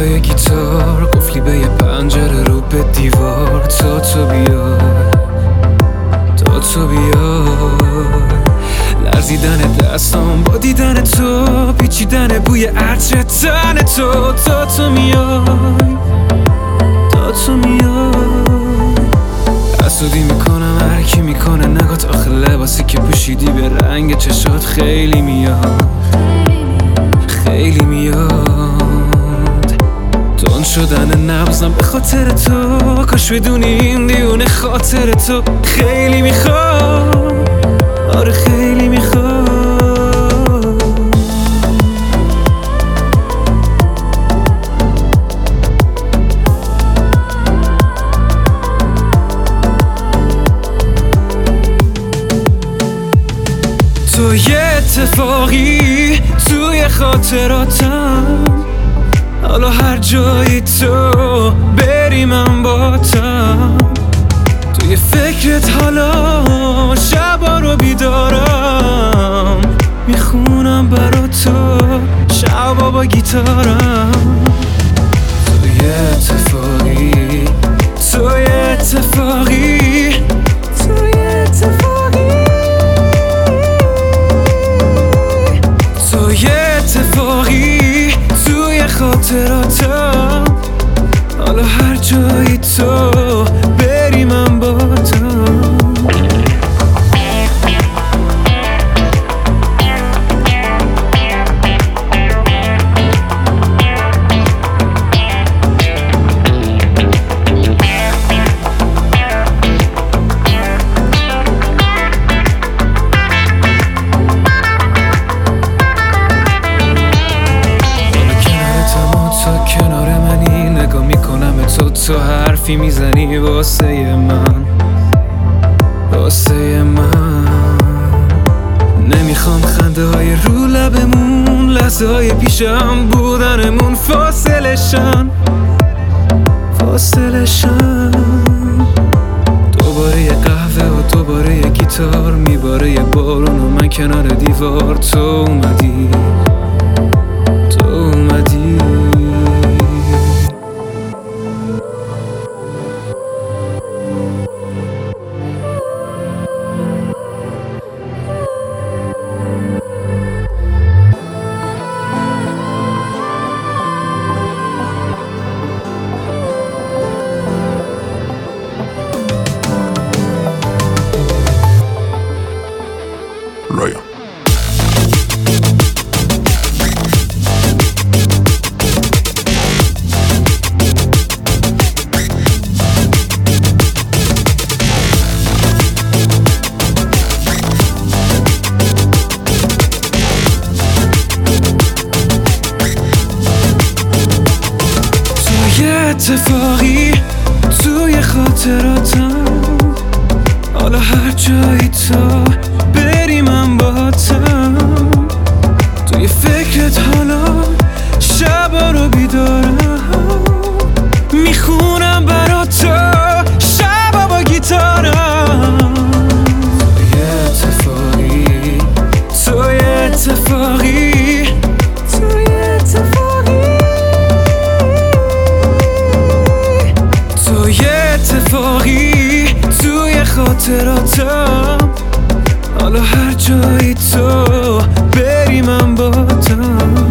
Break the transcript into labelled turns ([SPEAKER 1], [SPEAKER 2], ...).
[SPEAKER 1] صدای گیتار، قفلی به یه پنجره رو به دیوار. تو بیای لرزیدن دستام با دیدن تو، پیچیدن بوی عطر تن تو میای حسودی میکنم هر کی میکنه نگات، آخه لباسی که پوشیدی به رنگ چشات خیلی میاد تون شدن نبضم به خاطر تو، کاش بدونی این دیونه خاطر تو. خیلی میخوام، آره خیلی میخوام. تو یه اتفاقی توی خاطراتم، حالا هر جایی تو بری من باتم. توی فکرت حالا شبا رو بیدارم، میخونم برا تو شبا با گیتارم. تو یه اتفاقی توی خاطراتم، حالا هر جایی تو بری من باتم. کنار منی نگاه میکنم تو حرفی میزنی واسه من نمیخوام خنده های رو لبمون، لحظه های پیشم بودنمون فاصلشن. دوباره یه قهوه و دوباره یه گیتار، میباره یه بارون و من کنار دیوار. تو اومدی
[SPEAKER 2] Raya.
[SPEAKER 1] اتفاقی توی خاطراتم، حالا هر جایی تو بری من باتم. توی فکرت حالا شبا رو بیدارم، میخونم برا تو شبا با گیتارم. توی اتفاقی توی خاطراتم، حالا هر جایی تو بری من باتم.